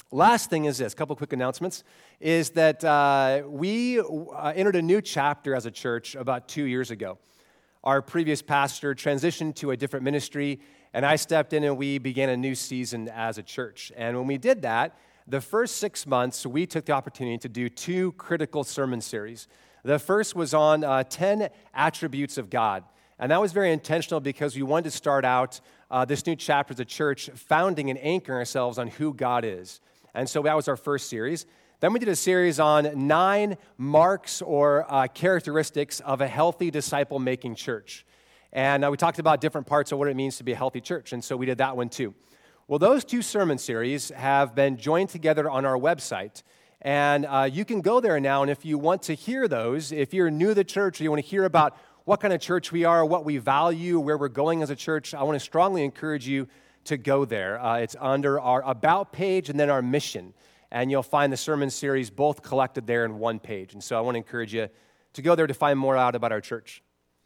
Last thing is this, a couple quick announcements, is that we entered a new chapter as a church about 2 years ago. Our previous pastor transitioned to a different ministry, and I stepped in and we began a new season as a church. And when we did that, the first 6 months, we took the opportunity to do 2 critical sermon series. The first was on 10 attributes of God. And that was very intentional because we wanted to start out this new chapter as a church founding and anchoring ourselves on who God is. And so that was our first series. Then we did a series on 9 marks or characteristics of a healthy disciple-making church. And we talked about different parts of what it means to be a healthy church. And so we did that one too. Well, those 2 sermon series have been joined together on our website. And you can go there now, and if you want to hear those, if you're new to the church or you want to hear about what kind of church we are, what we value, where we're going as a church, I want to strongly encourage you to go there. It's under our About page and then our Mission. And you'll find the sermon series both collected there in one page. And so I want to encourage you to go there to find more out about our church.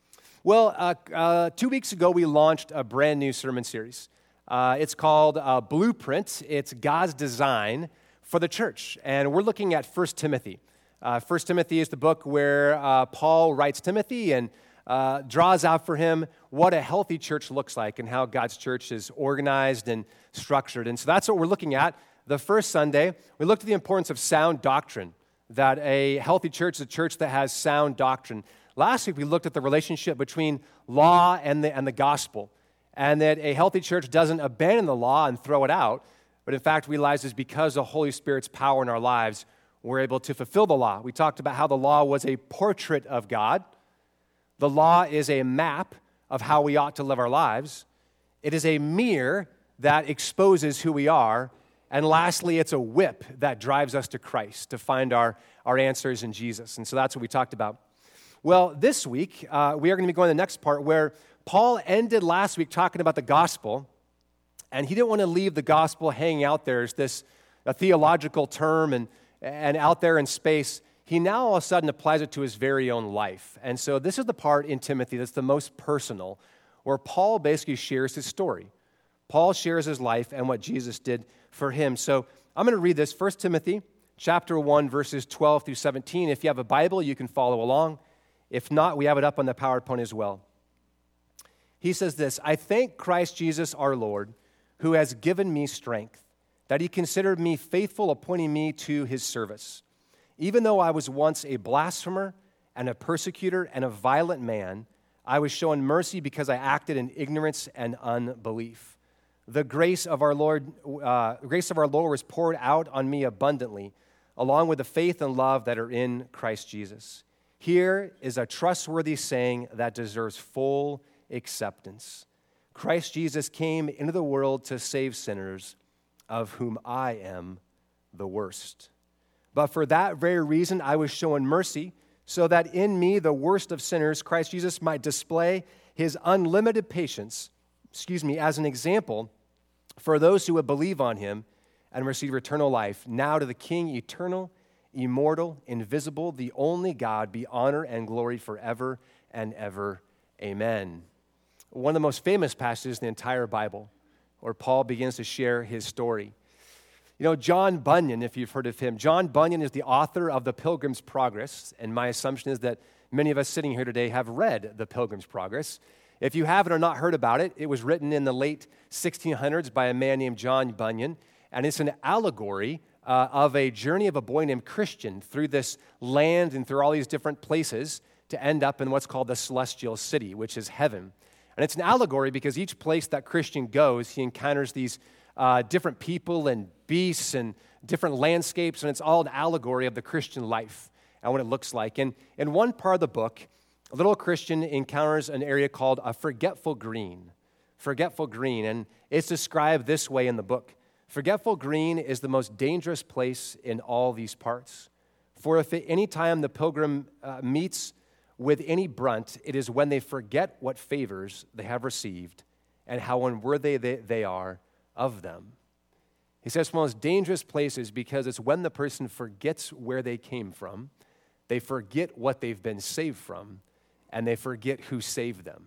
Well, 2 weeks ago, we launched a brand new sermon series. It's called Blueprint. It's God's design for the church. And we're looking at 1 Timothy. 1 Timothy is the book where Paul writes Timothy and draws out for him what a healthy church looks like and how God's church is organized and structured. And so that's what we're looking at. The first Sunday, we looked at the importance of sound doctrine, that a healthy church is a church that has sound doctrine. Last week, we looked at the relationship between law and the gospel, and that a healthy church doesn't abandon the law and throw it out, but in fact realizes because of the Holy Spirit's power in our lives, we're able to fulfill the law. We talked about how the law was a portrait of God. The law is a map of how we ought to live our lives. It is a mirror that exposes who we are. And lastly, it's a whip that drives us to Christ to find our answers in Jesus. And so that's what we talked about. Well, this week, we are going to be going to the next part where Paul ended last week talking about the gospel, and he didn't want to leave the gospel hanging out there as this a theological term and out there in space. He now all of a sudden applies it to his very own life. And so this is the part in Timothy that's the most personal, where Paul basically shares his story. Paul shares his life and what Jesus did for him. So I'm going to read this, 1 Timothy chapter 1, verses 12 through 17. If you have a Bible, you can follow along. If not, we have it up on the PowerPoint as well. He says this, I thank Christ Jesus our Lord, who has given me strength, that he considered me faithful, appointing me to his service. Even though I was once a blasphemer and a persecutor and a violent man, I was shown mercy because I acted in ignorance and unbelief. The grace of our Lord was poured out on me abundantly, along with the faith and love that are in Christ Jesus. Here is a trustworthy saying that deserves full acceptance. Christ Jesus came into the world to save sinners, of whom I am the worst. But for that very reason, I was shown mercy, so that in me, the worst of sinners, Christ Jesus might display his unlimited patience, as an example for those who would believe on him and receive eternal life. Now to the King, eternal, immortal, invisible, the only God, be honor and glory forever and ever. Amen. One of the most famous passages in the entire Bible, where Paul begins to share his story. You know, John Bunyan, if you've heard of him, John Bunyan is the author of The Pilgrim's Progress, and my assumption is that many of us sitting here today have read The Pilgrim's Progress. If you haven't or not heard about it, it was written in the late 1600s by a man named John Bunyan, and it's an allegory of a journey of a boy named Christian through this land and through all these different places to end up in what's called the celestial city, which is heaven. And it's an allegory because each place that Christian goes, he encounters these different people and beasts and different landscapes, and it's all an allegory of the Christian life and what it looks like. And in one part of the book, a little Christian encounters an area called a forgetful green. Forgetful green, and it's described this way in the book. Forgetful green is the most dangerous place in all these parts. For if at any time the pilgrim meets with any brunt, it is when they forget what favors they have received and how unworthy they are of them. He says it's one of those dangerous places because it's when the person forgets where they came from, they forget what they've been saved from, and they forget who saved them.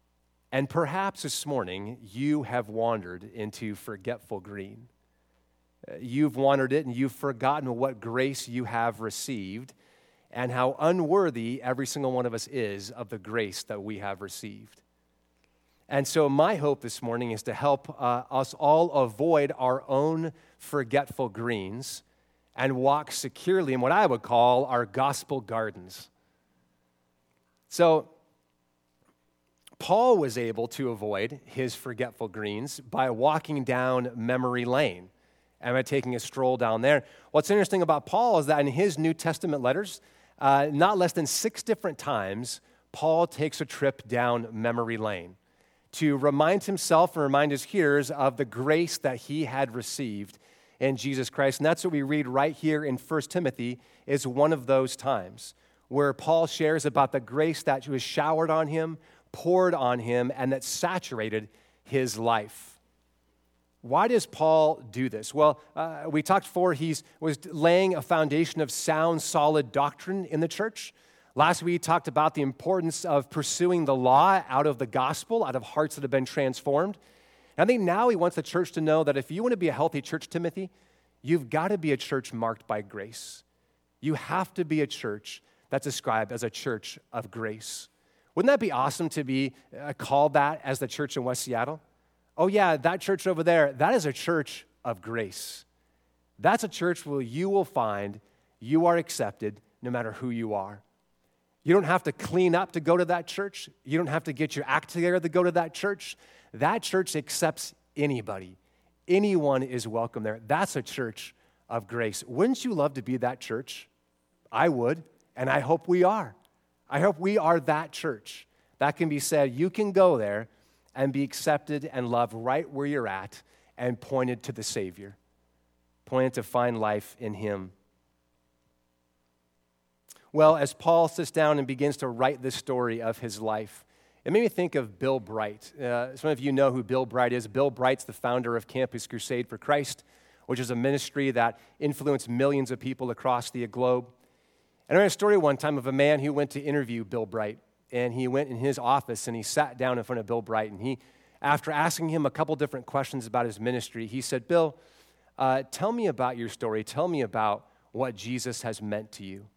And perhaps this morning you have wandered into forgetful green. you've wandered it and you've forgotten what grace you have received and how unworthy every single one of us is of the grace that we have received. And so my hope this morning is to help us all avoid our own forgetful greens and walk securely in what I would call our gospel gardens. So Paul was able to avoid his forgetful greens by walking down memory lane and by taking a stroll down there. What's interesting about Paul is that in his New Testament letters, not less than 6 different times, Paul takes a trip down memory lane to remind himself and remind his hearers of the grace that he had received in Jesus Christ. And that's what we read right here in 1 Timothy is one of those times where Paul shares about the grace that was showered on him, poured on him, and that saturated his life. Why does Paul do this? Well, we talked before he was laying a foundation of sound, solid doctrine in the church. Last week, we talked about the importance of pursuing the law out of the gospel, out of hearts that have been transformed. And I think now he wants the church to know that if you want to be a healthy church, Timothy, you've got to be a church marked by grace. You have to be a church that's described as a church of grace. Wouldn't that be awesome to be called that as the church in West Seattle? Oh yeah, that church over there, that is a church of grace. That's a church where you will find you are accepted no matter who you are. You don't have to clean up to go to that church. You don't have to get your act together to go to that church. That church accepts anybody. Anyone is welcome there. That's a church of grace. Wouldn't you love to be that church? I would, and I hope we are. I hope we are that church. That can be said, you can go there and be accepted and loved right where you're at and pointed to the Savior, pointed to find life in Him. Well, as Paul sits down and begins to write this story of his life, it made me think of Bill Bright. Some of you know who Bill Bright is. Bill Bright's the founder of Campus Crusade for Christ, which is a ministry that influenced millions of people across the globe. And I read a story one time of a man who went to interview Bill Bright, and he went in his office and he sat down in front of Bill Bright, and he, after asking him a couple different questions about his ministry, he said, Bill, tell me about your story. Tell me about what Jesus has meant to you.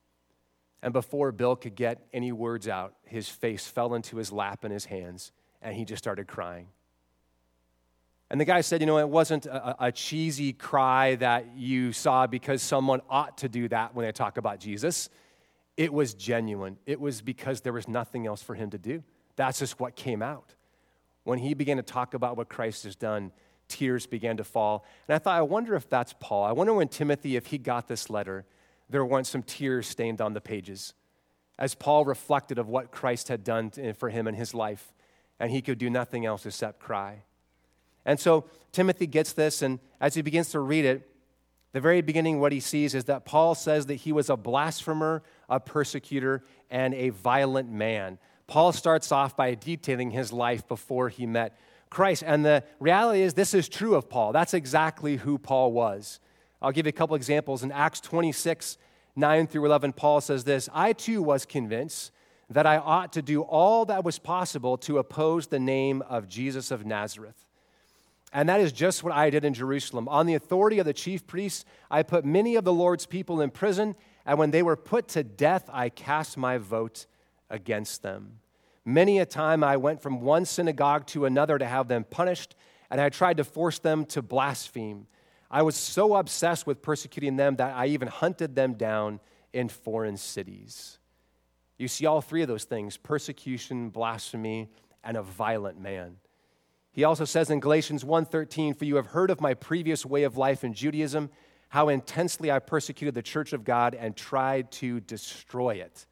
And before Bill could get any words out, his face fell into his lap and his hands, and he just started crying. And the guy said, it wasn't a cheesy cry that you saw because someone ought to do that when they talk about Jesus. It was genuine. It was because there was nothing else for him to do. That's just what came out. When he began to talk about what Christ has done, tears began to fall. And I thought, I wonder if that's Paul. I wonder when Timothy, if he got this letter, there weren't some tears stained on the pages as Paul reflected of what Christ had done for him in his life, and he could do nothing else except cry. And so Timothy gets this, and as he begins to read it, the very beginning what he sees is that Paul says that he was a blasphemer, a persecutor, and a violent man. Paul starts off by detailing his life before he met Christ, and the reality is this is true of Paul. That's exactly who Paul was. I'll give you a couple examples. In Acts 26, 9 through 11, Paul says this, I too was convinced that I ought to do all that was possible to oppose the name of Jesus of Nazareth. And that is just what I did in Jerusalem. On the authority of the chief priests, I put many of the Lord's people in prison, and when they were put to death, I cast my vote against them. Many a time I went from one synagogue to another to have them punished, and I tried to force them to blaspheme. I was so obsessed with persecuting them that I even hunted them down in foreign cities. You see all three of those things, persecution, blasphemy, and a violent man. He also says in Galatians 1:13, for you have heard of my previous way of life in Judaism, how intensely I persecuted the church of God and tried to destroy it.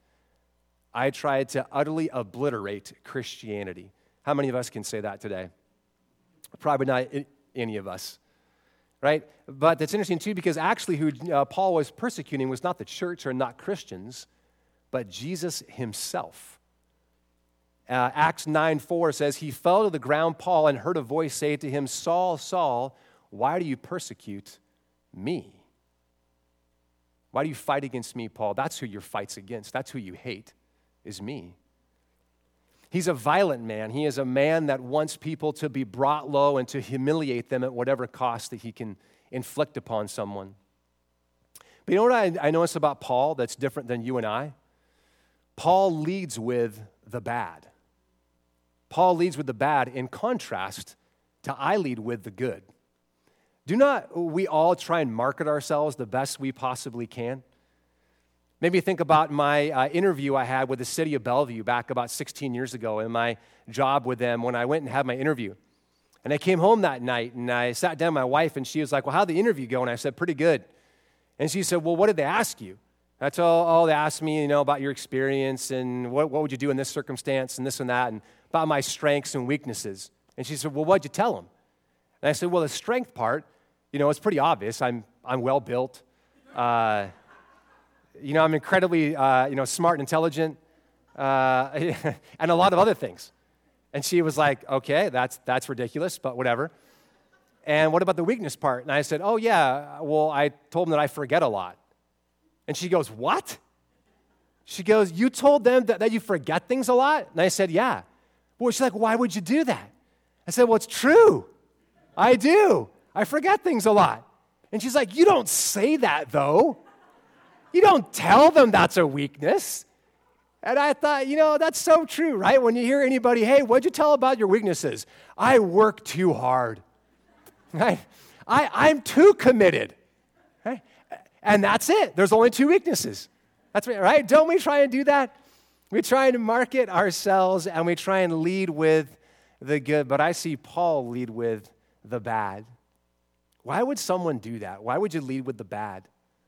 I tried to utterly obliterate Christianity. How many of us can say that today? Probably not any of us. Right? But that's interesting too because actually who Paul was persecuting was not the church or not Christians, but Jesus himself. Acts 9:4 says, he fell to the ground, Paul, and heard a voice say to him, Saul, Saul, why do you persecute me? Why do you fight against me, Paul? That's who your fight's against. That's who you hate, is me. He's a violent man. He is a man that wants people to be brought low and to humiliate them at whatever cost that he can inflict upon someone. But you know what I notice about Paul that's different than you and I? Paul leads with the bad. Paul leads with the bad in contrast to I lead with the good. Do not we all try and market ourselves the best we possibly can? Maybe think about my interview I had with the city of Bellevue back about 16 years ago and my job with them when I went and had my interview. And I came home that night and I sat down with my wife and she was like, well, how'd the interview go? And I said, pretty good. And she said, well, what did they ask you? That's all they asked me, about your experience and what would you do in this circumstance and this and that and about my strengths and weaknesses. And she said, well, what'd you tell them? And I said, well, the strength part, it's pretty obvious. I'm well built. I'm incredibly, smart and intelligent, and a lot of other things. And she was like, okay, that's ridiculous, but whatever. And what about the weakness part? And I said, oh, yeah, well, I told them that I forget a lot. And she goes, what? She goes, you told them that you forget things a lot? And I said, yeah. Well, she's like, why would you do that? I said, well, it's true. I do. I forget things a lot. And she's like, you don't say that, though. You don't tell them that's a weakness. And I thought, that's so true, right? When you hear anybody, hey, what'd you tell about your weaknesses? I work too hard. Right? I'm too committed. Right? And that's it. There's only two weaknesses. That's right. Don't we try and do that? We try and market ourselves and we try and lead with the good. But I see Paul lead with the bad. Why would someone do that? Why would you lead with the bad?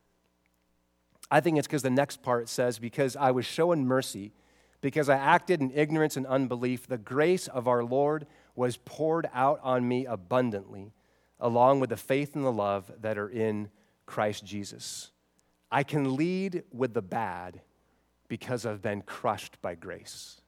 I think it's because the next part says, because I was shown mercy, because I acted in ignorance and unbelief, the grace of our Lord was poured out on me abundantly, along with the faith and the love that are in Christ Jesus. I can lead with the bad because I've been crushed by grace.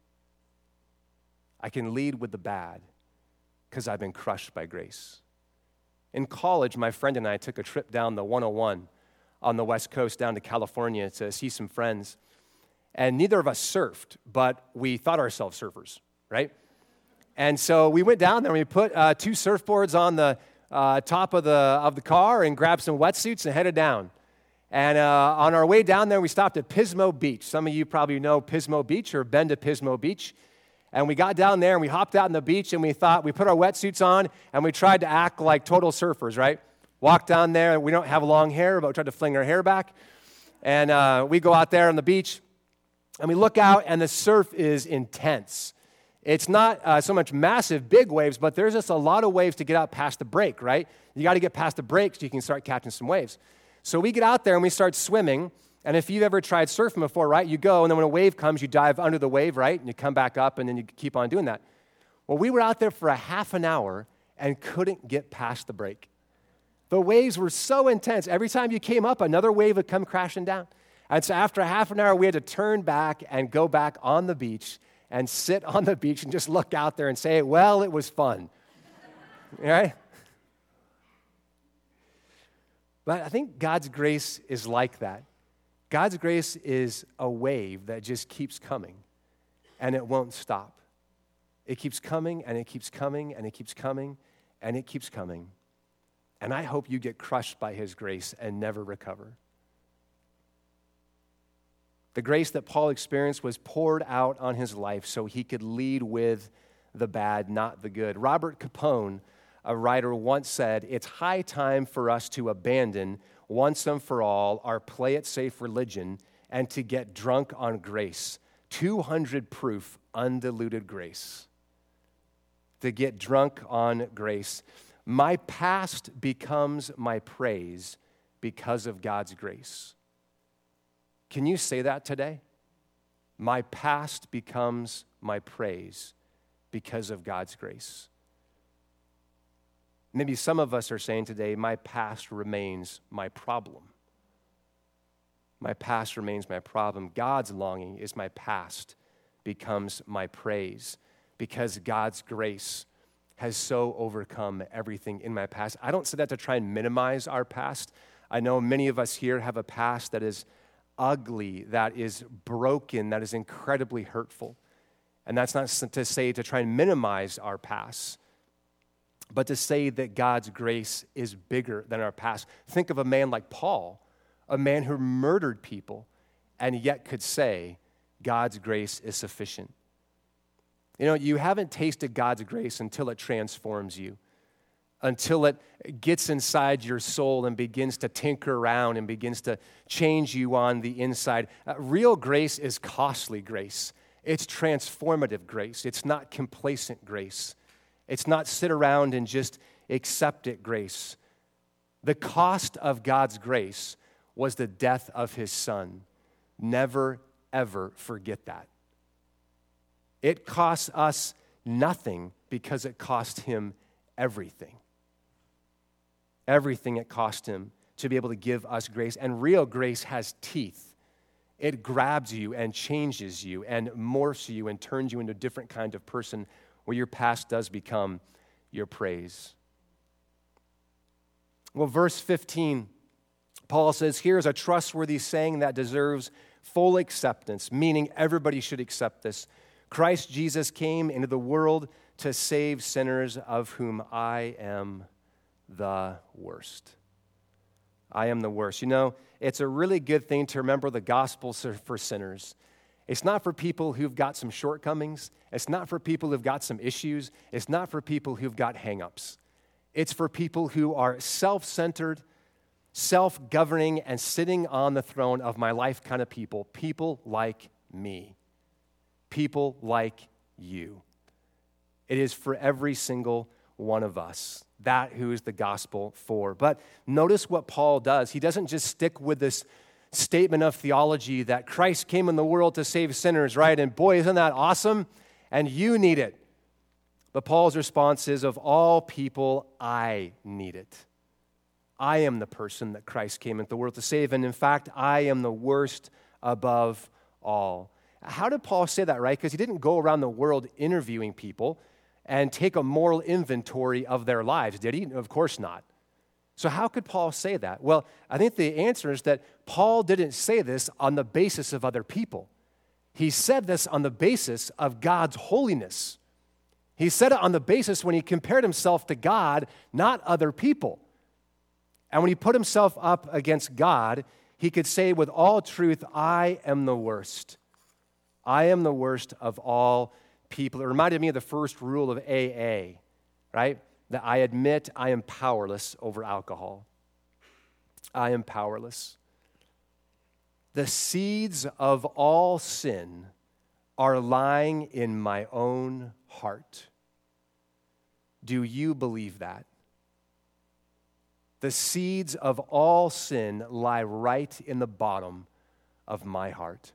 I can lead with the bad because I've been crushed by grace. In college, my friend and I took a trip down the 101 on the West Coast down to California to see some friends. And neither of us surfed, but we thought ourselves surfers, right? And so we went down there and we put two surfboards on the top of the car and grabbed some wetsuits and headed down. And on our way down there, we stopped at Pismo Beach. Some of you probably know Pismo Beach or been to Pismo Beach. And we got down there and we hopped out on the beach and we put our wetsuits on and we tried to act like total surfers, right? Walked down there, and we don't have long hair, but we tried to fling our hair back. And we go out there on the beach, and we look out, and the surf is intense. It's not so much massive, big waves, but there's just a lot of waves to get out past the break, right? You got to get past the break so you can start catching some waves. So we get out there, and we start swimming. And if you've ever tried surfing before, right, you go, and then when a wave comes, you dive under the wave, right? And you come back up, and then you keep on doing that. Well, we were out there for a half an hour and couldn't get past the break. The waves were so intense. Every time you came up, another wave would come crashing down. And so after half an hour, we had to turn back and go back on the beach and sit on the beach and just look out there and say, well, it was fun. Right? But I think God's grace is like that. God's grace is a wave that just keeps coming, and it won't stop. It keeps coming, and it keeps coming, and it keeps coming, and it keeps coming. And I hope you get crushed by his grace and never recover. The grace that Paul experienced was poured out on his life so he could lead with the bad, not the good. Robert Capone, a writer, once said, it's high time for us to abandon once and for all our play-it-safe religion and to get drunk on grace, 200 proof, undiluted grace. To get drunk on grace. My past becomes my praise because of God's grace. Can you say that today? My past becomes my praise because of God's grace. Maybe some of us are saying today, my past remains my problem. My past remains my problem. God's longing is my past becomes my praise because God's grace has so overcome everything in my past. I don't say that to try and minimize our past. I know many of us here have a past that is ugly, that is broken, that is incredibly hurtful. And that's not to say to try and minimize our past, but to say that God's grace is bigger than our past. Think of a man like Paul, a man who murdered people, and yet could say, God's grace is sufficient. You know, you haven't tasted God's grace until it transforms you, until it gets inside your soul and begins to tinker around and begins to change you on the inside. Real grace is costly grace. It's transformative grace. It's not complacent grace. It's not sit around and just accept it grace. The cost of God's grace was the death of his son. Never, ever forget that. It costs us nothing because it cost him everything. Everything it cost him to be able to give us grace. And real grace has teeth. It grabs you and changes you and morphs you and turns you into a different kind of person where your past does become your praise. Well, verse 15, Paul says, here's a trustworthy saying that deserves full acceptance, meaning everybody should accept this. Christ Jesus came into the world to save sinners, of whom I am the worst. I am the worst. You know, it's a really good thing to remember the gospel for sinners. It's not for people who've got some shortcomings. It's not for people who've got some issues. It's not for people who've got hang-ups. It's for people who are self-centered, self-governing, and sitting on the throne of my life kind of people. People like me. People like you. It is for every single one of us. That who is the gospel for. But notice what Paul does. He doesn't just stick with this statement of theology that Christ came in the world to save sinners, right? And boy, isn't that awesome? And you need it. But Paul's response is, of all people, I need it. I am the person that Christ came into the world to save. And in fact, I am the worst above all. How did Paul say that, right? Because he didn't go around the world interviewing people and take a moral inventory of their lives, did he? Of course not. So how could Paul say that? Well, I think the answer is that Paul didn't say this on the basis of other people. He said this on the basis of God's holiness. He said it on the basis when he compared himself to God, not other people. And when he put himself up against God, he could say with all truth, I am the worst. I am the worst of all people. It reminded me of the first rule of AA, right? That I admit I am powerless over alcohol. I am powerless. The seeds of all sin are lying in my own heart. Do you believe that? The seeds of all sin lie right in the bottom of my heart.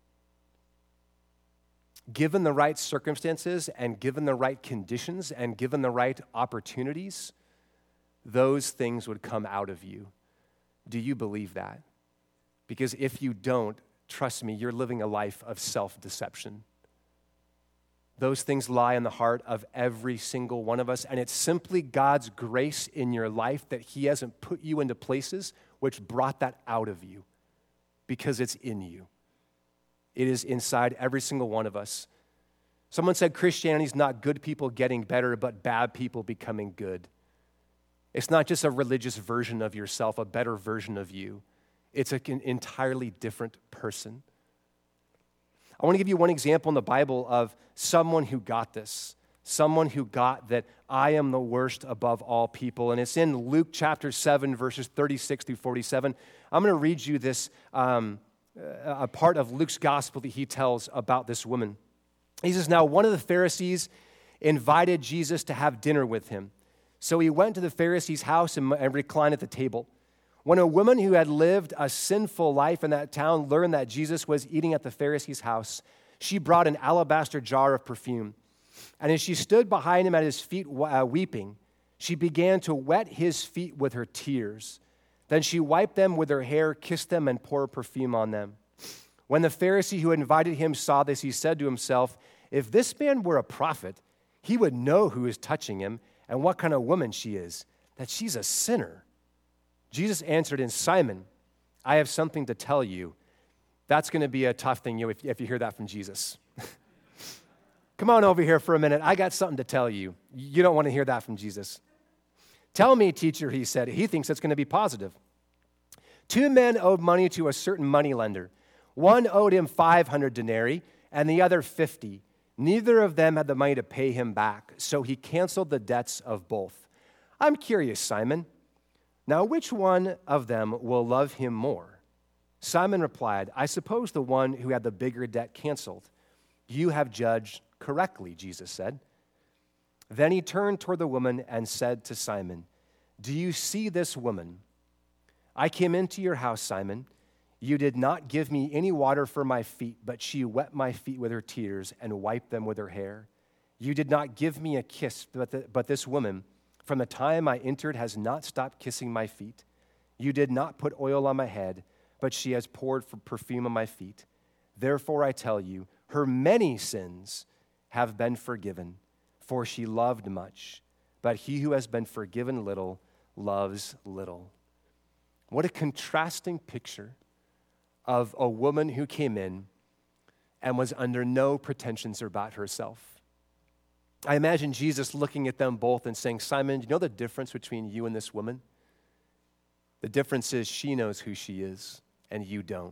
Given the right circumstances and given the right conditions and given the right opportunities, those things would come out of you. Do you believe that? Because if you don't, trust me, you're living a life of self-deception. Those things lie in the heart of every single one of us, and it's simply God's grace in your life that he hasn't put you into places which brought that out of you, because it's in you. It is inside every single one of us. Someone said Christianity is not good people getting better, but bad people becoming good. It's not just a religious version of yourself, a better version of you. It's an entirely different person. I want to give you one example in the Bible of someone who got this, someone who got that I am the worst above all people. And it's in Luke chapter 7, verses 36 through 47. I'm going to read you this a part of Luke's gospel that he tells about this woman. He says, now one of the Pharisees invited Jesus to have dinner with him. So he went to the Pharisee's house and reclined at the table. When a woman who had lived a sinful life in that town learned that Jesus was eating at the Pharisee's house, she brought an alabaster jar of perfume. And as she stood behind him at his feet weeping, she began to wet his feet with her tears. Then she wiped them with her hair, kissed them, and poured perfume on them. When the Pharisee who had invited him saw this, he said to himself, if this man were a prophet, he would know who is touching him and what kind of woman she is, that she's a sinner. Jesus answered in, Simon, I have something to tell you. That's going to be a tough thing if you hear that from Jesus. Come on over here for a minute. I got something to tell you. You don't want to hear that from Jesus. Tell me, teacher, he said. He thinks it's going to be positive. 2 men owed money to a certain moneylender. One owed him 500 denarii and the other 50. Neither of them had the money to pay him back, so he canceled the debts of both. I'm curious, Simon. Now, which one of them will love him more? Simon replied, I suppose the one who had the bigger debt canceled. You have judged correctly, Jesus said. Then he turned toward the woman and said to Simon, do you see this woman? I came into your house, Simon. You did not give me any water for my feet, but she wet my feet with her tears and wiped them with her hair. You did not give me a kiss, but this woman, from the time I entered, has not stopped kissing my feet. You did not put oil on my head, but she has poured perfume on my feet. Therefore I tell you, her many sins have been forgiven, for she loved much. But he who has been forgiven little loves little. What a contrasting picture of a woman who came in and was under no pretensions about herself. I imagine Jesus looking at them both and saying, Simon, do you know the difference between you and this woman? The difference is she knows who she is and you don't.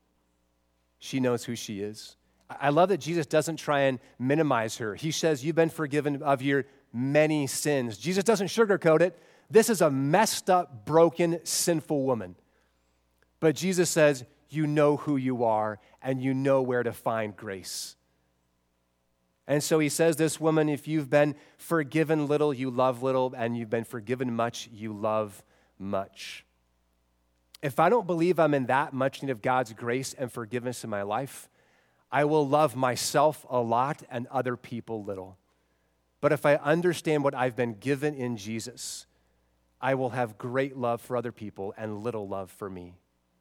She knows who she is. I love that Jesus doesn't try and minimize her. He says, you've been forgiven of your many sins. Jesus doesn't sugarcoat it. This is a messed up, broken, sinful woman. But Jesus says, you know who you are and you know where to find grace. And so he says, this woman, if you've been forgiven little, you love little, and you've been forgiven much, you love much. If I don't believe I'm in that much need of God's grace and forgiveness in my life, I will love myself a lot and other people little. But if I understand what I've been given in Jesus, I will have great love for other people and little love for me.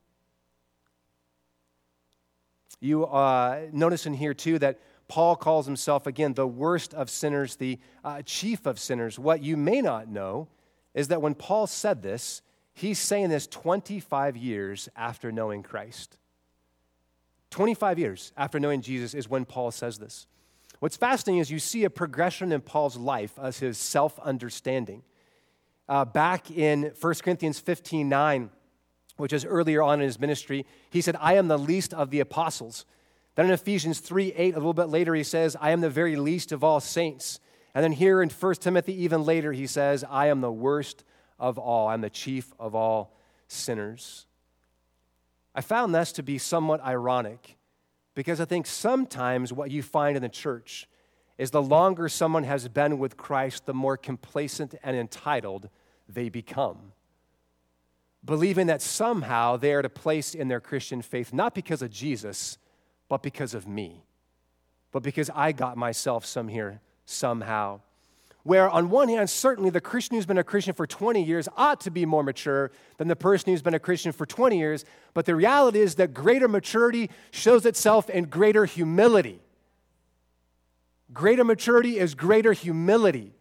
You notice in here, too, that Paul calls himself, again, the worst of sinners, the chief of sinners. What you may not know is that when Paul said this, he's saying this 25 years after knowing Christ. 25 years after knowing Jesus is when Paul says this. What's fascinating is you see a progression in Paul's life as his self-understanding. Back in 1 Corinthians 15:9, which is earlier on in his ministry, he said, I am the least of the apostles. Then in Ephesians 3:8, a little bit later, he says, I am the very least of all saints. And then here in 1 Timothy, even later, he says, I am the worst of all. I'm the chief of all sinners. I found this to be somewhat ironic because I think sometimes what you find in the church is the longer someone has been with Christ, the more complacent and entitled they become, believing that somehow they are at a place in their Christian faith, not because of Jesus, but because of me, but because I got myself some here somehow. Where on one hand, certainly the Christian who's been a Christian for 20 years ought to be more mature than the person who's been a Christian for 20 years, but the reality is that greater maturity shows itself in greater humility. Greater maturity is greater humility.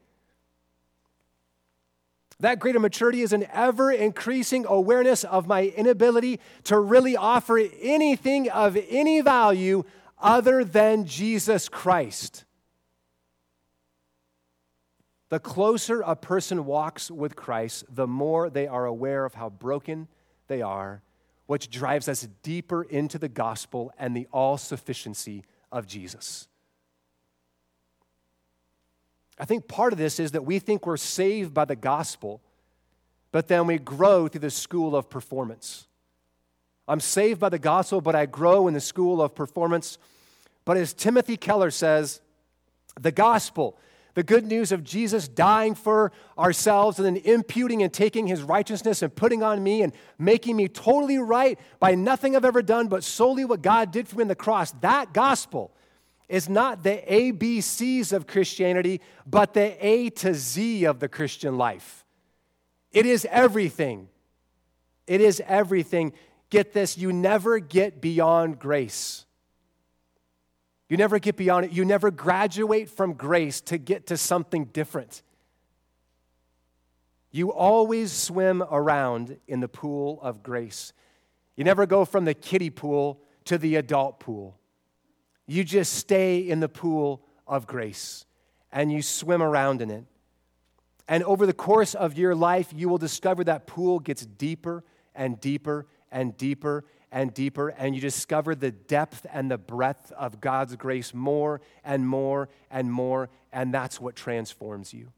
That greater maturity is an ever-increasing awareness of my inability to really offer anything of any value other than Jesus Christ. The closer a person walks with Christ, the more they are aware of how broken they are, which drives us deeper into the gospel and the all-sufficiency of Jesus. I think part of this is that we think we're saved by the gospel, but then we grow through the school of performance. I'm saved by the gospel, but I grow in the school of performance. But as Timothy Keller says, the gospel, the good news of Jesus dying for ourselves and then imputing and taking his righteousness and putting on me and making me totally right by nothing I've ever done, but solely what God did for me on the cross, that gospel is not the ABCs of Christianity, but the A to Z of the Christian life. It is everything. It is everything. Get this, you never get beyond grace. You never get beyond it. You never graduate from grace to get to something different. You always swim around in the pool of grace. You never go from the kiddie pool to the adult pool. You just stay in the pool of grace, and you swim around in it. And over the course of your life, you will discover that pool gets deeper and deeper and deeper and deeper, and you discover the depth and the breadth of God's grace more and more and more, and that's what transforms you.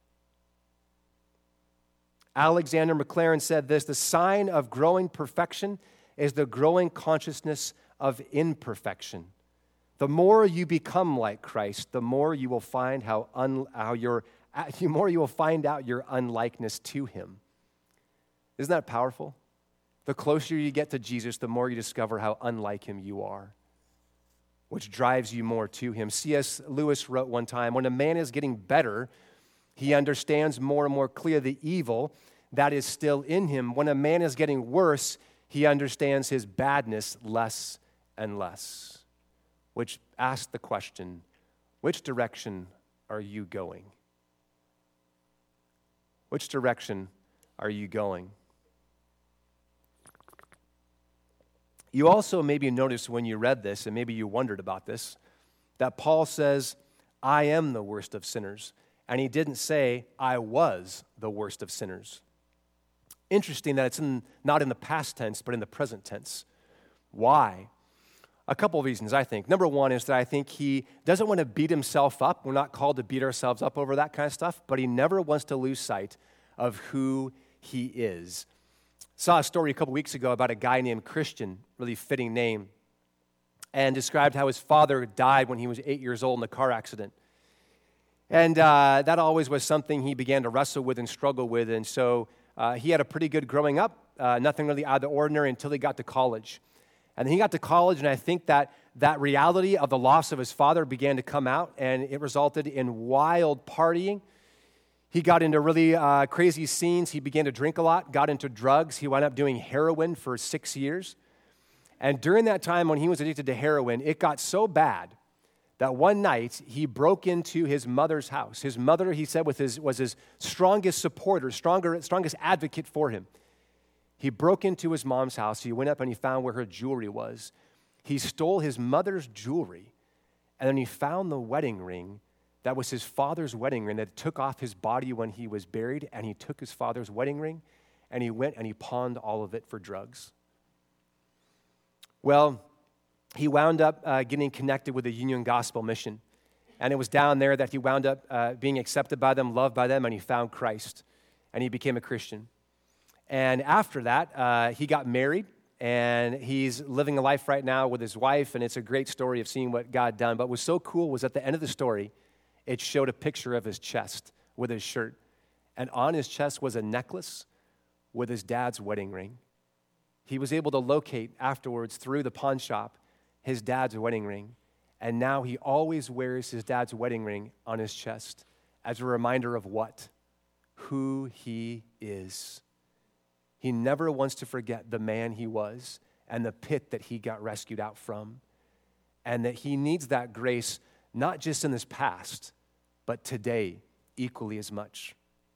Alexander Maclaren said this: the sign of growing perfection is the growing consciousness of imperfection. The more you become like Christ, the more you will find the more you will find out your unlikeness to him. Isn't that powerful? The closer you get to Jesus, the more you discover how unlike him you are, which drives you more to him. C.S. Lewis wrote one time, when a man is getting better, he understands more and more clear the evil that is still in him. When a man is getting worse, he understands his badness less and less. Which asks the question, which direction are you going? Which direction are you going? You also maybe noticed when you read this, and maybe you wondered about this, that Paul says, I am the worst of sinners. And he didn't say, I was the worst of sinners. Interesting that it's not in the past tense, but in the present tense. Why? A couple of reasons, I think. Number one is that I think he doesn't want to beat himself up. We're not called to beat ourselves up over that kind of stuff, but he never wants to lose sight of who he is. Saw a story a couple weeks ago about a guy named Christian, really fitting name, and described how his father died when he was 8 years old in a car accident. And that always was something he began to wrestle with and struggle with, and so he had a pretty good growing up, nothing really out of the ordinary until he got to college. And then he got to college, and I think that reality of the loss of his father began to come out, and it resulted in wild partying. He got into really crazy scenes. He began to drink a lot, got into drugs. He wound up doing heroin for 6 years. And during that time when he was addicted to heroin, it got so bad that one night he broke into his mother's house. His mother, he said, was his strongest supporter, strongest advocate for him. He broke into his mom's house. He went up and he found where her jewelry was. He stole his mother's jewelry, and then he found the wedding ring that was his father's wedding ring that took off his body when he was buried, and he took his father's wedding ring, and he went and he pawned all of it for drugs. Well, he wound up getting connected with the Union Gospel Mission, and it was down there that he wound up being accepted by them, loved by them, and he found Christ, and he became a Christian. And after that, he got married, and he's living a life right now with his wife, and it's a great story of seeing what God done. But what was so cool was at the end of the story, it showed a picture of his chest with his shirt. And on his chest was a necklace with his dad's wedding ring. He was able to locate afterwards through the pawn shop his dad's wedding ring. And now he always wears his dad's wedding ring on his chest as a reminder of what? Who he is. He never wants to forget the man he was and the pit that he got rescued out from, and that he needs that grace not just in his past, but today equally as much.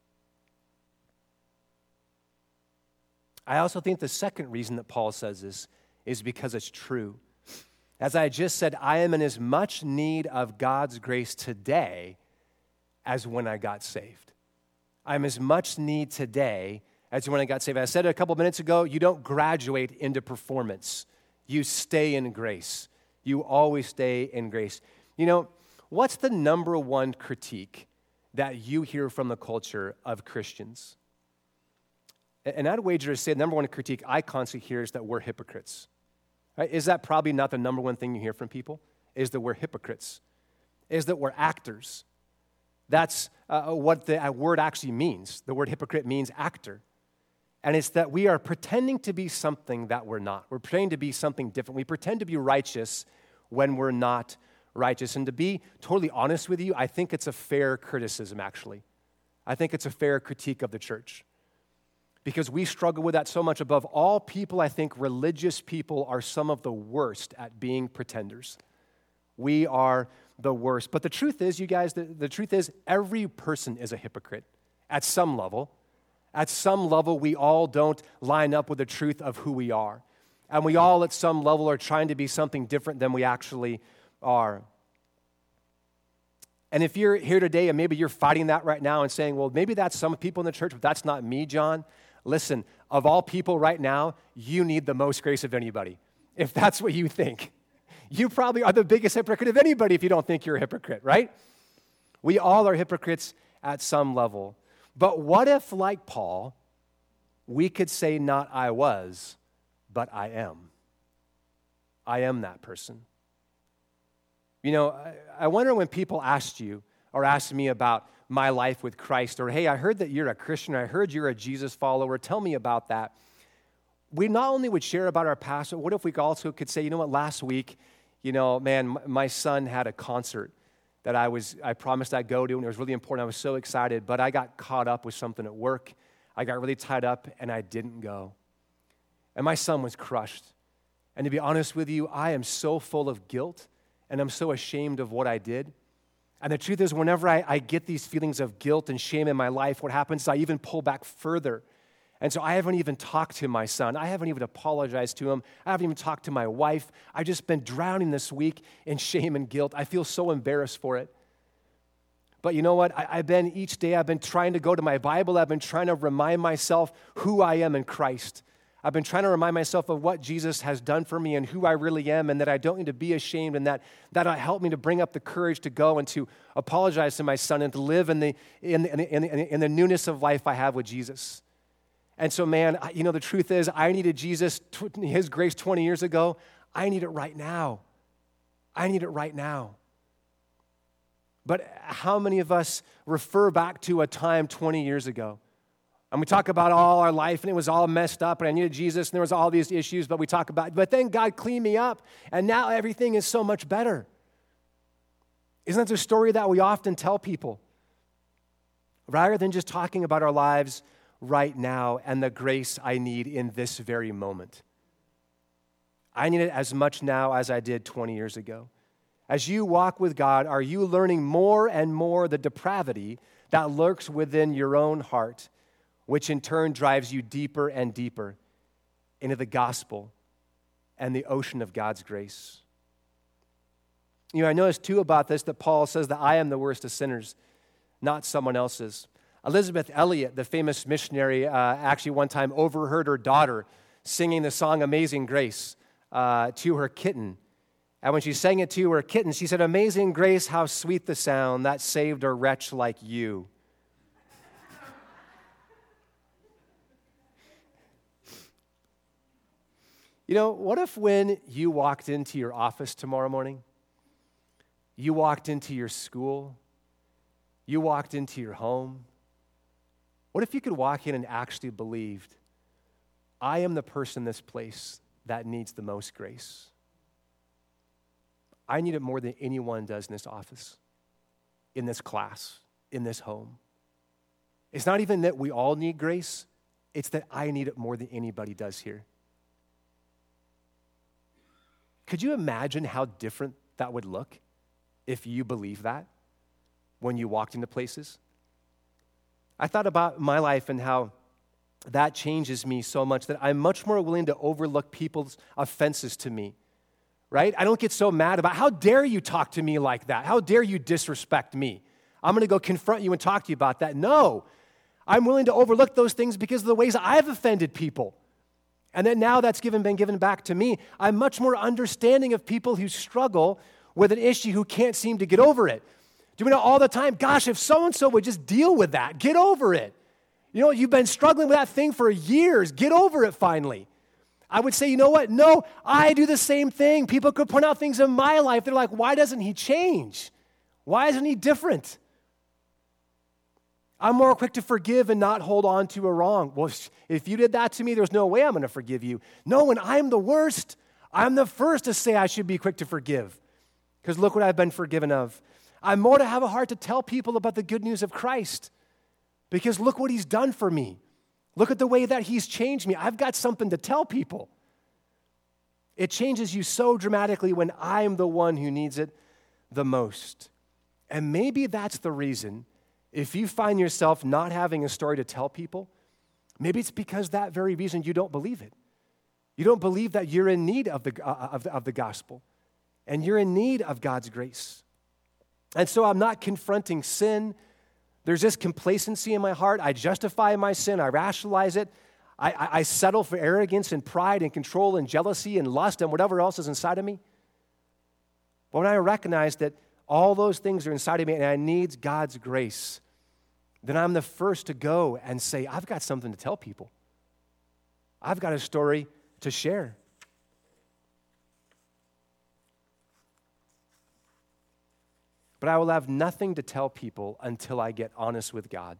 I also think the second reason that Paul says this is because it's true. As I just said, I am in as much need of God's grace today as when I got saved. I'm as much need today as when I got saved. I said it a couple minutes ago, you don't graduate into performance. You stay in grace. You always stay in grace. You know, what's the number one critique that you hear from the culture of Christians? And I'd wager to say the number one critique I constantly hear is that we're hypocrites. Right? Is that probably not the number one thing you hear from people? Is that we're hypocrites. Is that we're actors. That's what the word actually means. The word hypocrite means actor. And it's that we are pretending to be something that we're not. We're pretending to be something different. We pretend to be righteous when we're not righteous. And to be totally honest with you, I think it's a fair criticism, actually. I think it's a fair critique of the church. Because we struggle with that so much. Above all people, I think religious people are some of the worst at being pretenders. We are the worst. But the truth is, you guys, the truth is every person is a hypocrite at some level. At some level, we all don't line up with the truth of who we are. And we all, at some level, are trying to be something different than we actually are. And if you're here today and maybe you're fighting that right now and saying, well, maybe that's some people in the church, but that's not me, John. Listen, of all people right now, you need the most grace of anybody. If that's what you think, you probably are the biggest hypocrite of anybody if you don't think you're a hypocrite, right? We all are hypocrites at some level. But what if, like Paul, we could say not I was, but I am? I am that person. You know, I wonder when people ask you or ask me about my life with Christ, or, hey, I heard that you're a Christian, I heard you're a Jesus follower, tell me about that. We not only would share about our past, but what if we also could say, you know what, last week, you know, man, my son had a concert that I promised I'd go to, and it was really important. I was so excited, but I got caught up with something at work. I got really tied up, and I didn't go. And my son was crushed. And to be honest with you, I am so full of guilt, and I'm so ashamed of what I did. And the truth is, whenever I get these feelings of guilt and shame in my life, what happens is I even pull back further. And so I haven't even talked to my son. I haven't even apologized to him. I haven't even talked to my wife. I've just been drowning this week in shame and guilt. I feel so embarrassed for it. But you know what? Each day I've been trying to go to my Bible. I've been trying to remind myself who I am in Christ. I've been trying to remind myself of what Jesus has done for me and who I really am, and that I don't need to be ashamed, and that'll help me to bring up the courage to go and to apologize to my son and to live in the newness of life I have with Jesus. And so, man, you know, the truth is, I needed Jesus, his grace 20 years ago. I need it right now. I need it right now. But how many of us refer back to a time 20 years ago? And we talk about all our life, and it was all messed up, and I needed Jesus, and there was all these issues, but then God cleaned me up, and now everything is so much better. Isn't that the story that we often tell people? Rather than just talking about our lives right now and the grace I need in this very moment. I need it as much now as I did 20 years ago. As you walk with God, are you learning more and more the depravity that lurks within your own heart, which in turn drives you deeper and deeper into the gospel and the ocean of God's grace? You know, I noticed too about this that Paul says that I am the worst of sinners, not someone else's. Elizabeth Elliot, the famous missionary, actually one time overheard her daughter singing the song Amazing Grace to her kitten. And when she sang it to her kitten, she said, "Amazing grace, how sweet the sound that saved a wretch like you." You know, what if when you walked into your office tomorrow morning, you walked into your school, you walked into your home, what if you could walk in and actually believed, I am the person in this place that needs the most grace. I need it more than anyone does in this office, in this class, in this home. It's not even that we all need grace, it's that I need it more than anybody does here. Could you imagine how different that would look if you believe that when you walked into places? I thought about my life and how that changes me so much that I'm much more willing to overlook people's offenses to me, right? I don't get so mad about, how dare you talk to me like that? How dare you disrespect me? I'm going to go confront you and talk to you about that. No, I'm willing to overlook those things because of the ways I've offended people. And then now that's been given back to me. I'm much more understanding of people who struggle with an issue who can't seem to get over it. Do we know all the time, gosh, if so-and-so would just deal with that, get over it. You know, you've been struggling with that thing for years, get over it finally. I would say, you know what? No, I do the same thing. People could point out things in my life. They're like, why doesn't he change? Why isn't he different? I'm more quick to forgive and not hold on to a wrong. Well, if you did that to me, there's no way I'm going to forgive you. No, when I'm the worst, I'm the first to say I should be quick to forgive. Because look what I've been forgiven of. I'm more to have a heart to tell people about the good news of Christ. Because look what he's done for me. Look at the way that he's changed me. I've got something to tell people. It changes you so dramatically when I'm the one who needs it the most. And maybe that's the reason, if you find yourself not having a story to tell people, maybe it's because that very reason you don't believe it. You don't believe that you're in need of the gospel, and you're in need of God's grace. And so I'm not confronting sin. There's this complacency in my heart. I justify my sin. I rationalize it. I settle for arrogance and pride and control and jealousy and lust and whatever else is inside of me. But when I recognize that all those things are inside of me and I need God's grace, then I'm the first to go and say, I've got something to tell people. I've got a story to share. But I will have nothing to tell people until I get honest with God.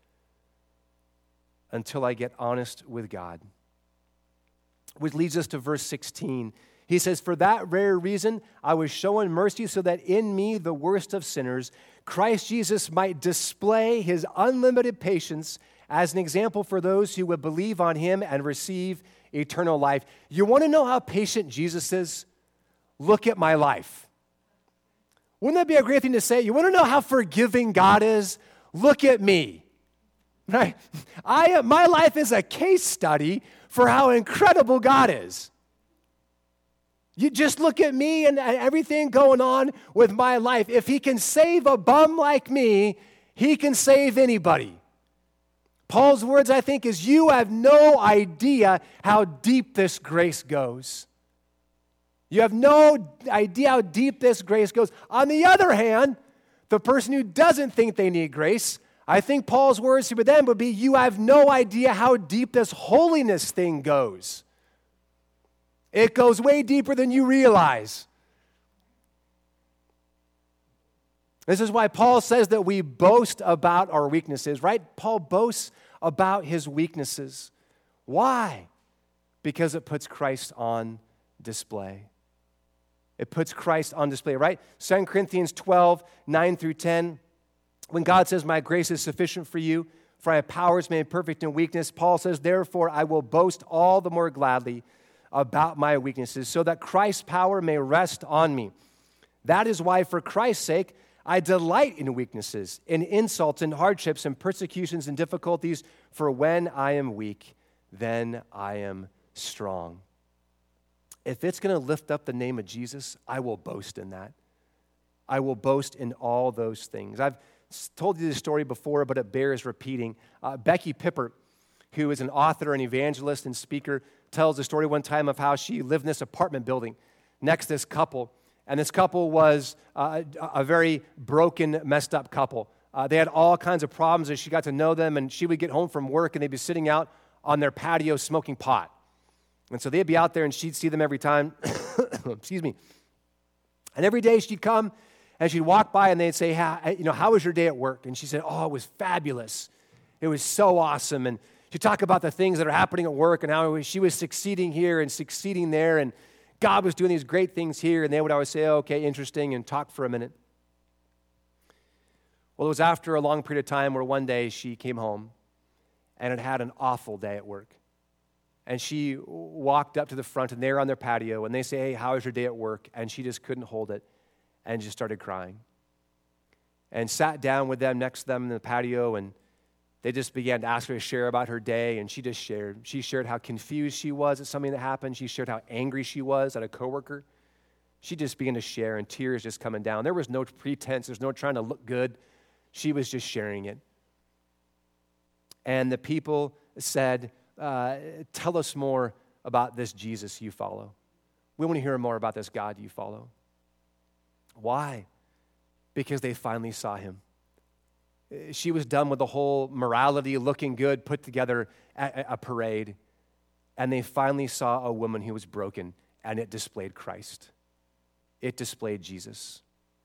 Until I get honest with God. Which leads us to verse 16. He says, for that rare reason, I was shown mercy so that in me, the worst of sinners, Christ Jesus might display his unlimited patience as an example for those who would believe on him and receive eternal life. You want to know how patient Jesus is? Look at my life. Wouldn't that be a great thing to say? You want to know how forgiving God is? Look at me. Right? My life is a case study for how incredible God is. You just look at me and everything going on with my life. If he can save a bum like me, he can save anybody. Paul's words, I think, is you have no idea how deep this grace goes. You have no idea how deep this grace goes. On the other hand, the person who doesn't think they need grace, I think Paul's words to them would be, you have no idea how deep this holiness thing goes. It goes way deeper than you realize. This is why Paul says that we boast about our weaknesses, right? Paul boasts about his weaknesses. Why? Because it puts Christ on display. It puts Christ on display, right? 2 Corinthians 12, 9 through 10. When God says, my grace is sufficient for you, for I have powers made perfect in weakness, Paul says, therefore I will boast all the more gladly about my weaknesses, so that Christ's power may rest on me. That is why, for Christ's sake, I delight in weaknesses, in insults, in hardships, in persecutions, and difficulties, for when I am weak, then I am strong. If it's going to lift up the name of Jesus, I will boast in that. I will boast in all those things. I've told you this story before, but it bears repeating. Becky Pippert, who is an author, an evangelist, and speaker, tells the story one time of how she lived in this apartment building next to this couple. And this couple was a very broken, messed up couple. They had all kinds of problems as she got to know them, and she would get home from work, and they'd be sitting out on their patio smoking pot. And so they'd be out there, and she'd see them every time. Excuse me. And every day she'd come, and she'd walk by, and they'd say, how was your day at work? And she said, oh, it was fabulous. It was so awesome. And she'd talk about the things that are happening at work and how she was succeeding here and succeeding there, and God was doing these great things here, and they would always say, oh, okay, interesting, and talk for a minute. Well, it was after a long period of time where one day she came home and had had an awful day at work. And she walked up to the front, and they were on their patio, and they say, hey, how was your day at work? And she just couldn't hold it and just started crying. And sat down with them next to them in the patio, and they just began to ask her to share about her day, and she just shared. She shared how confused she was at something that happened. She shared how angry she was at a coworker. She just began to share, and tears just coming down. There was no pretense. There's no trying to look good. She was just sharing it. And the people said, tell us more about this Jesus you follow. We want to hear more about this God you follow. Why? Because they finally saw him. She was done with the whole morality, looking good, put together at a parade. And they finally saw a woman who was broken, and it displayed Christ. It displayed Jesus.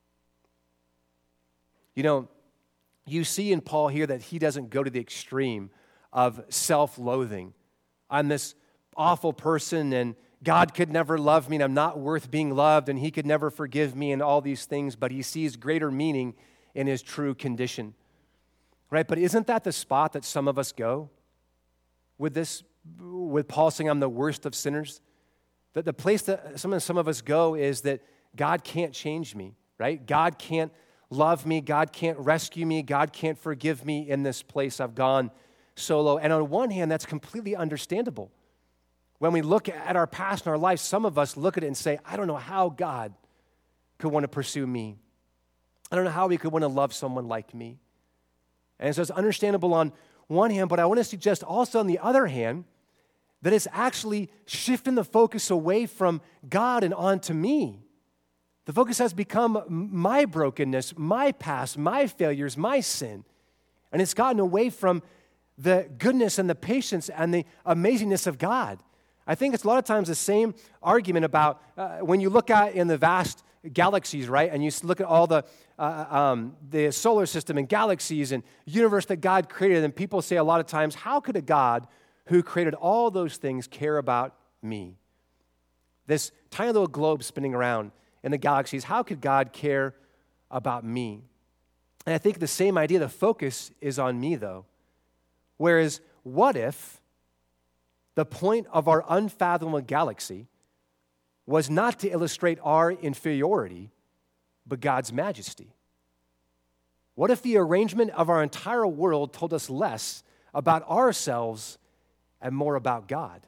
You know, you see in Paul here that he doesn't go to the extreme of self-loathing. I'm this awful person, and God could never love me, and I'm not worth being loved, and he could never forgive me, and all these things, but he sees greater meaning in his true condition. Right? But isn't that the spot that some of us go with this, with Paul saying, I'm the worst of sinners? That the place that some of us go is that God can't change me, right? God can't love me. God can't rescue me. God can't forgive me in this place. I've gone solo. And on one hand, that's completely understandable. When we look at our past and our life, some of us look at it and say, I don't know how God could want to pursue me. I don't know how he could want to love someone like me. And so it's understandable on one hand, but I want to suggest also on the other hand that it's actually shifting the focus away from God and onto me. The focus has become my brokenness, my past, my failures, my sin. And it's gotten away from the goodness and the patience and the amazingness of God. I think it's a lot of times the same argument about when you look at in the vast galaxies, right? And you look at all the solar system and galaxies and universe that God created, and people say a lot of times, how could a God who created all those things care about me? This tiny little globe spinning around in the galaxies, how could God care about me? And I think the same idea, the focus is on me though. Whereas, what if the point of our unfathomable galaxy was not to illustrate our inferiority, but God's majesty? What if the arrangement of our entire world told us less about ourselves and more about God?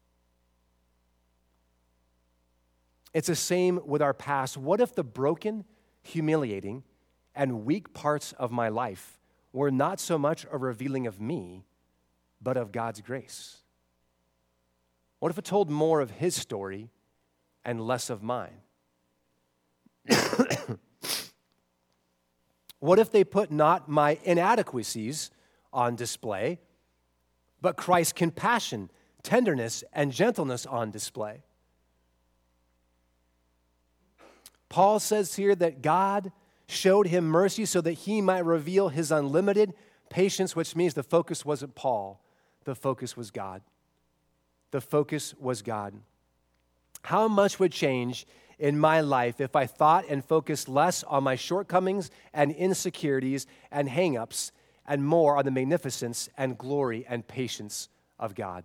It's the same with our past. What if the broken, humiliating, and weak parts of my life were not so much a revealing of me, but of God's grace? What if it told more of his story and less of mine? What if they put not my inadequacies on display, but Christ's compassion, tenderness, and gentleness on display? Paul says here that God showed him mercy so that he might reveal his unlimited patience, which means the focus wasn't Paul, the focus was God. The focus was God. How much would change in my life if I thought and focused less on my shortcomings and insecurities and hang-ups and more on the magnificence and glory and patience of God?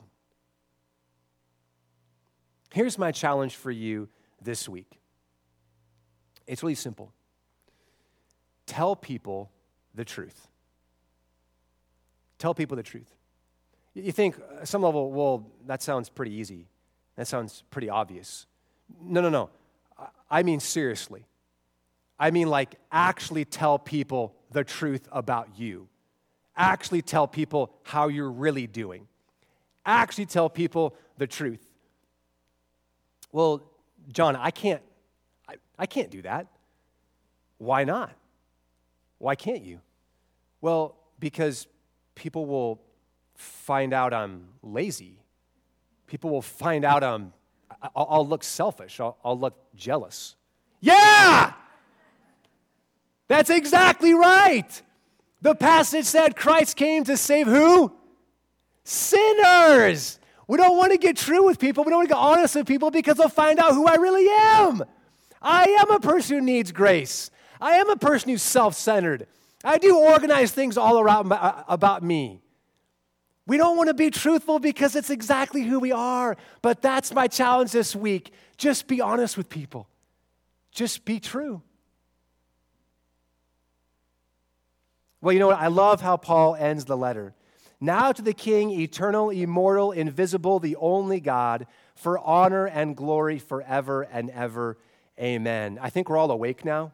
Here's my challenge for you this week. It's really simple. Tell people the truth. Tell people the truth. You think, at some level, well, that sounds pretty easy. That sounds pretty obvious. No. I mean seriously. I mean like actually tell people the truth about you. Actually tell people how you're really doing. Actually tell people the truth. Well, John, I can't do that. Why not? Why can't you? Well, because people will find out I'm lazy. People will find out I'll look selfish. I'll look jealous. Yeah! That's exactly right. The passage said Christ came to save who? Sinners. We don't want to get true with people. We don't want to get honest with people because they'll find out who I really am. I am a person who needs grace. I am a person who's self-centered. I do organize things all around about me. We don't want to be truthful because it's exactly who we are. But that's my challenge this week. Just be honest with people. Just be true. Well, you know what? I love how Paul ends the letter. Now to the King, eternal, immortal, invisible, the only God, for honor and glory forever and ever. Amen. I think we're all awake now.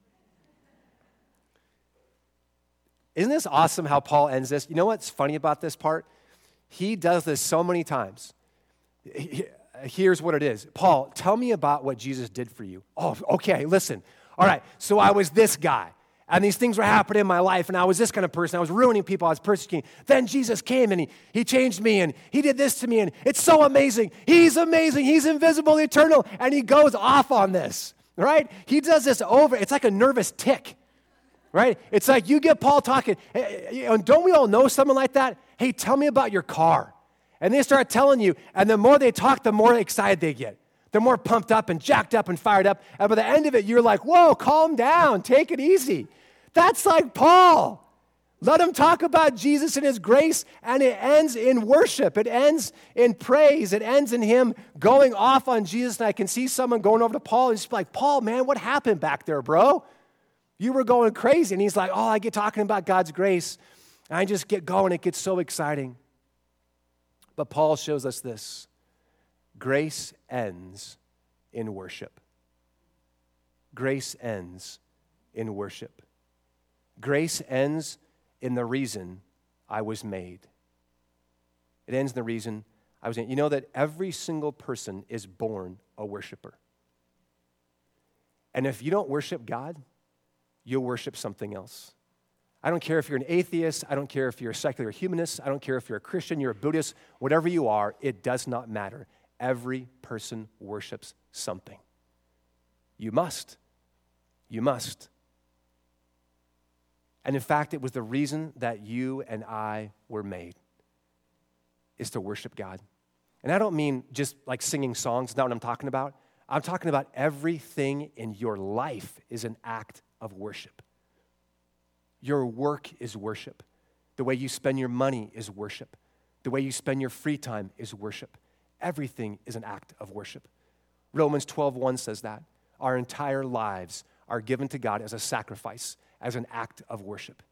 Isn't this awesome how Paul ends this? You know what's funny about this part? He does this so many times. Here's what it is. Paul, tell me about what Jesus did for you. Oh, okay, listen. All right, so I was this guy, and these things were happening in my life, and I was this kind of person. I was ruining people. I was persecuting. Then Jesus came, and he changed me, and he did this to me, and it's so amazing. He's amazing. He's invisible, eternal, and he goes off on this, right? He does this over. It's like a nervous tick. Right? It's like you get Paul talking. Don't we all know someone like that? Hey, tell me about your car. And they start telling you, and the more they talk, the more excited they get. They're more pumped up and jacked up and fired up. And by the end of it, you're like, whoa, calm down. Take it easy. That's like Paul. Let him talk about Jesus and his grace, and it ends in worship. It ends in praise. It ends in him going off on Jesus. And I can see someone going over to Paul and just be like, Paul, man, what happened back there, bro? You were going crazy. And he's like, oh, I get talking about God's grace. And I just get going. It gets so exciting. But Paul shows us this. Grace ends in worship. Grace ends in worship. Grace ends in the reason I was made. It ends in the reason I was made. You know that every single person is born a worshiper. And if you don't worship God, you'll worship something else. I don't care if you're an atheist. I don't care if you're a secular humanist. I don't care if you're a Christian, you're a Buddhist. Whatever you are, it does not matter. Every person worships something. You must. You must. And in fact, it was the reason that you and I were made, is to worship God. And I don't mean just like singing songs. That's not what I'm talking about. I'm talking about everything in your life is an act of worship. Your work is worship. The way you spend your money is worship. The way you spend your free time is worship. Everything is an act of worship. Romans 12:1 says that. Our entire lives are given to God as a sacrifice, as an act of worship.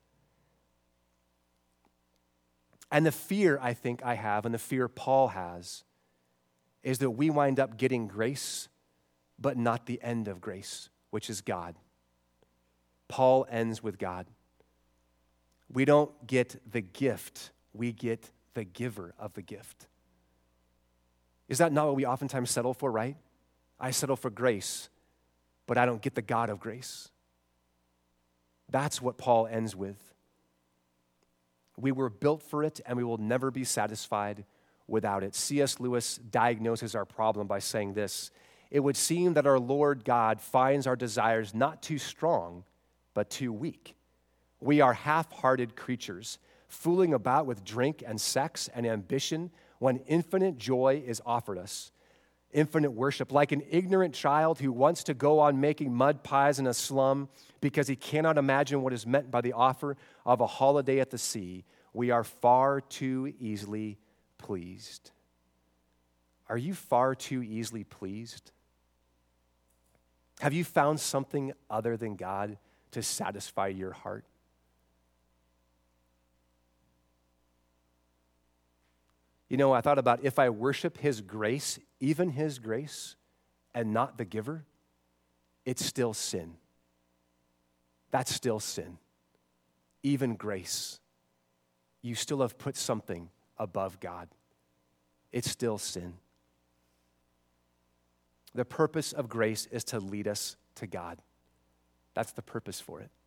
And the fear I think I have, and the fear Paul has, is that we wind up getting grace, but not the end of grace, which is God. Paul ends with God. We don't get the gift, we get the giver of the gift. Is that not what we oftentimes settle for, right? I settle for grace, but I don't get the God of grace. That's what Paul ends with. We were built for it, and we will never be satisfied without it. C.S. Lewis diagnoses our problem by saying this: it would seem that our Lord God finds our desires not too strong, but too weak. We are half-hearted creatures, fooling about with drink and sex and ambition when infinite joy is offered us. Infinite worship, like an ignorant child who wants to go on making mud pies in a slum because he cannot imagine what is meant by the offer of a holiday at the sea. We are far too easily pleased. Are you far too easily pleased? Have you found something other than God to satisfy your heart? You know, I thought about if I worship His grace, even His grace, and not the giver, it's still sin. That's still sin. Even grace. You still have put something above God. It's still sin. The purpose of grace is to lead us to God. That's the purpose for it.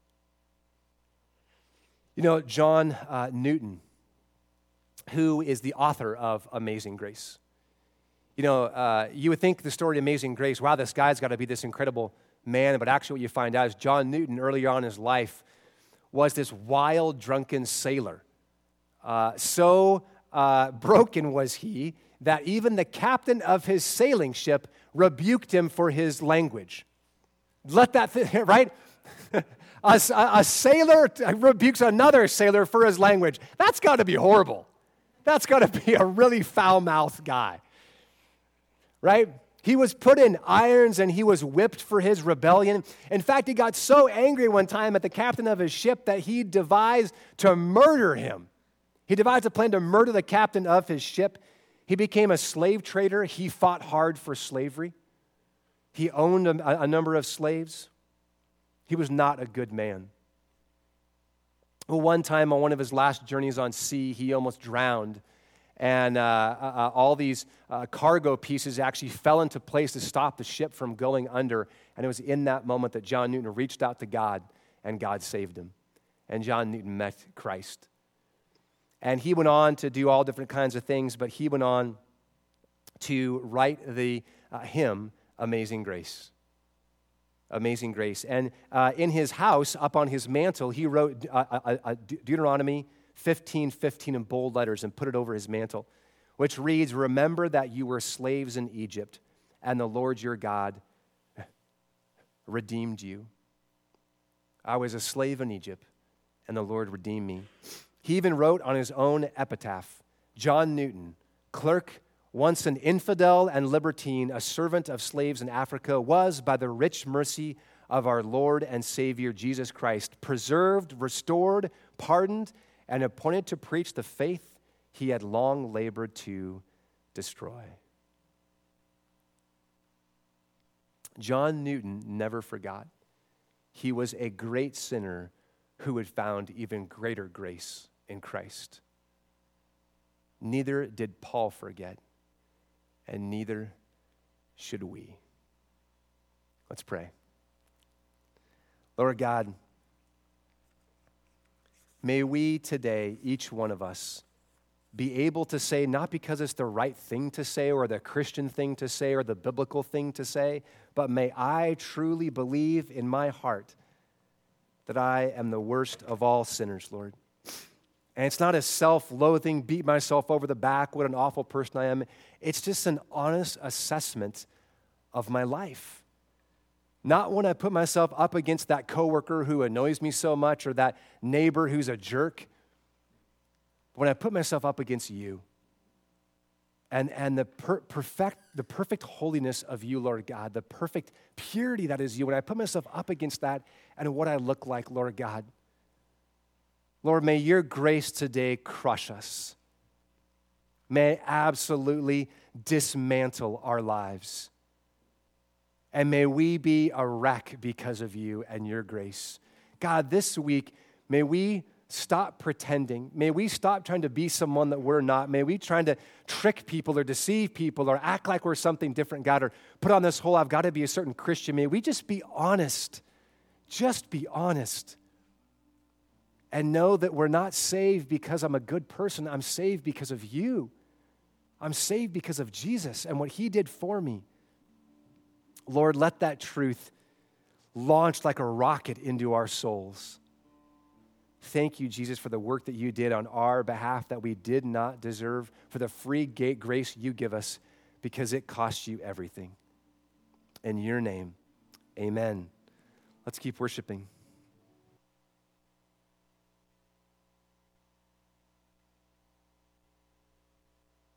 You know, John Newton, who is the author of Amazing Grace. You know, you would think the story of Amazing Grace, wow, this guy's got to be this incredible man, but actually what you find out is John Newton, early on in his life, was this wild, drunken sailor. So broken was he that even the captain of his sailing ship rebuked him for his language. Let that, right? A sailor rebukes another sailor for his language. That's got to be horrible. That's got to be a really foul-mouthed guy, right? He was put in irons and he was whipped for his rebellion. In fact, he got so angry one time at the captain of his ship that he devised to murder him. He devised a plan to murder the captain of his ship. He became a slave trader. He fought hard for slavery. He owned a number of slaves. He was not a good man. Well, one time on one of his last journeys on sea, he almost drowned. And all these cargo pieces actually fell into place to stop the ship from going under. And it was in that moment that John Newton reached out to God, and God saved him. And John Newton met Christ. And he went on to do all different kinds of things, but he went on to write the hymn, Amazing Grace. Amazing Grace. And in his house, up on his mantle, he wrote Deuteronomy 15:15 in bold letters and put it over his mantle, which reads, "Remember that you were slaves in Egypt, and the Lord your God redeemed you." I was a slave in Egypt, and the Lord redeemed me. He even wrote on his own epitaph, John Newton, clerk, once an infidel and libertine, a servant of slaves in Africa, was, by the rich mercy of our Lord and Savior Jesus Christ, preserved, restored, pardoned, and appointed to preach the faith he had long labored to destroy. John Newton never forgot. he was a great sinner who had found even greater grace in Christ. Neither did Paul forget, and neither should we. Let's pray. Lord God, may we today, each one of us, be able to say, not because it's the right thing to say or the Christian thing to say or the biblical thing to say, but may I truly believe in my heart that I am the worst of all sinners, Lord. And it's not a self-loathing, beat myself over the back, what an awful person I am. It's just an honest assessment of my life. Not when I put myself up against that coworker who annoys me so much or that neighbor who's a jerk. When I put myself up against you and the perfect holiness of you, Lord God, the perfect purity that is you, when I put myself up against that and what I look like, Lord God, Lord, may your grace today crush us. May it absolutely dismantle our lives. And may we be a wreck because of you and your grace. God, this week, may we stop pretending. May we stop trying to be someone that we're not. May we trying to trick people or deceive people or act like we're something different, God, or put on this whole, I've got to be a certain Christian. May we just be honest. Just be honest. And know that we're not saved because I'm a good person. I'm saved because of you. I'm saved because of Jesus and what he did for me. Lord, let that truth launch like a rocket into our souls. Thank you, Jesus, for the work that you did on our behalf that we did not deserve, for the free grace you give us because it cost you everything. In your name, amen. Let's keep worshiping.